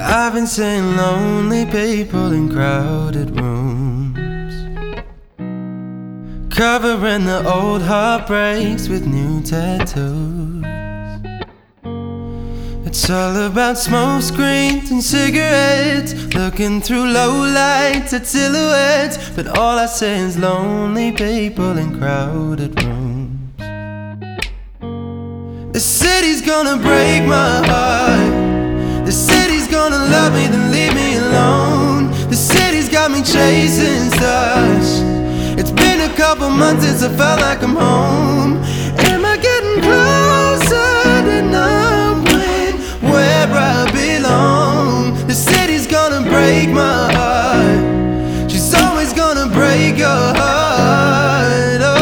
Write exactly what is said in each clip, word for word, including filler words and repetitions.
I've been seeing lonely people in crowded rooms, covering the old heartbreaks with new tattoos. It's all about smoke screens and cigarettes, looking through low lights at silhouettes. But all I see is lonely people in crowded rooms. The city's gonna break my heart. The city's gonna love me, then leave me alone. The city's got me chasing stars. It's been a couple months since I felt like I'm home. Am I getting closer to knowing where I belong? The city's gonna break my heart. She's always gonna break your heart. Oh.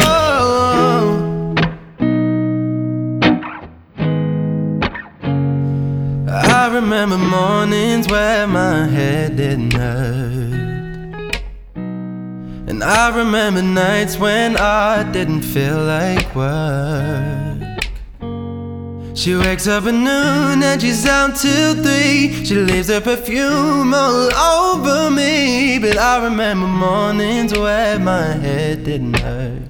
I remember mornings where my head didn't hurt, and I remember nights when I didn't feel like work. She wakes up at noon and she's out till three. She leaves her perfume all over me. But I remember mornings where my head didn't hurt.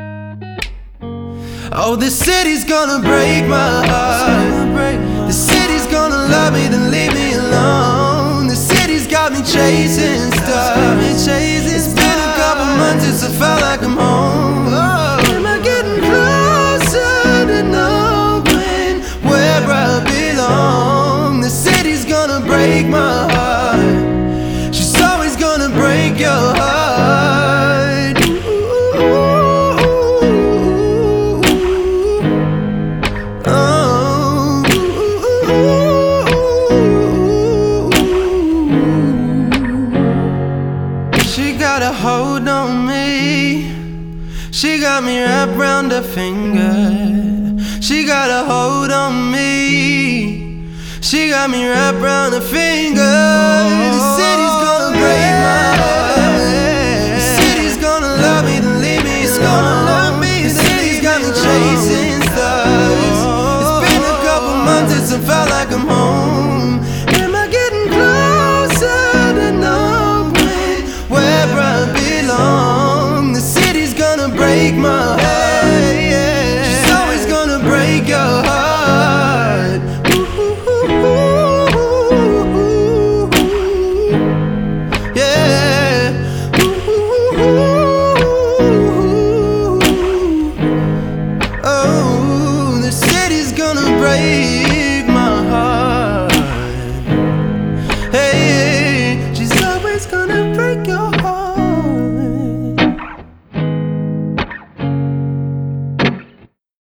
Oh, the city's gonna break my heart. The city's gonna love me, then leave me alone. The city's got me chasing stars. It's been a couple months since I felt like I'm home. Am I getting closer to knowing where I belong? The city's gonna break my heart. She's always gonna break your heart. She got a hold on me. She got me wrapped round her finger. She got a hold on me. She got me wrapped round her finger. The city's